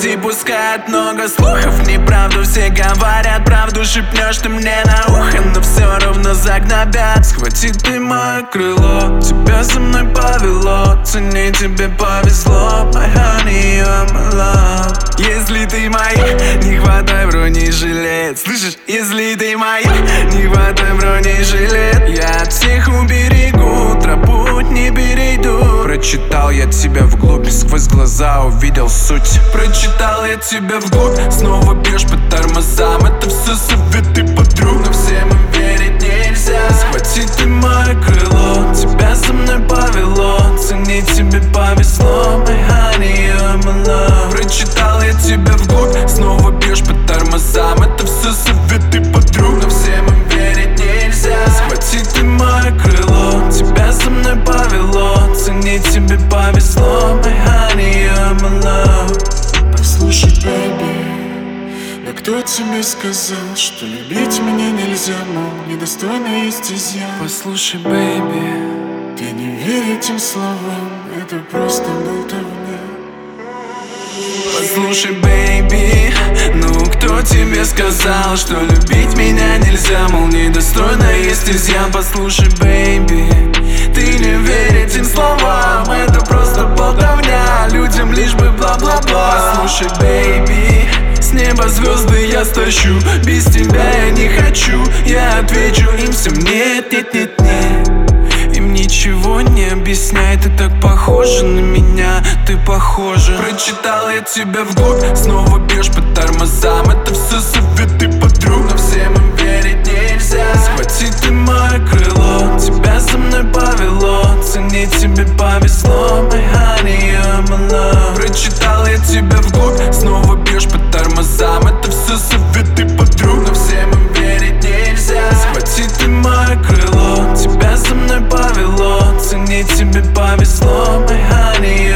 Люди пускают много слухов, неправду все говорят. Правду шепнешь ты мне на ухо, но все равно загнобят. Схвати ты мое крыло, тебя со мной повело. Цени, тебе повезло, my honey, you're my love. Если ты моя, не хватай бронежилет. Слышишь? Если ты моя, не хватай бронежилет. Я от всех уберегу, тропу не перейду. Прочитал я тебя вглубь, сквозь глаза увидел суть. Прочитал я тебя вглубь, снова бьешь по тормозам. Это все советы подруг, но всем им верить нельзя. Схвати ты мое крыло, тебя со мной повело. Цени, тебе повезло, my honey, you're my love. Прочитал я тебя вглубь, снова бьешь по тормозам. Это все советы подруг, но всем им верить нельзя. Схвати ты мое крыло, тебя со мной повело. Цени, тебе повезло, my honey, you're my love. Послушай, baby, да кто тебе сказал, что любить меня нельзя, мол, недостойно есть изъян? Послушай, baby, ты не верь этим словам, это просто болтовня. Послушай, baby, ну кто тебе сказал, что любить меня нельзя, мол, недостойно есть изъян? Послушай, baby, ты не верь этим словам, это просто болтовня, людям лишь бы бла-бла-бла. Послушай, baby, с неба звезды я стащу, без тебя я не хочу. Я отвечу им всем нет, нет, нет, нет. Им ничего не объясняй, ты так похожа на меня, ты похожа. Прочитал я тебя вглубь, снова бьешь по тормозам. Это все советы подруг, но всем им верить нельзя. Схвати ты мое крыло, тебя со мной повело. Цени, тебе повезло, my honey, you're my love. Прочитал я тебя вглубь, снова бьешь по тормозам. Это все советы подруг, но всем им верить нельзя. Схвати ты мое крыло, тебя со мной повело. Цени, тебе повезло, my honey,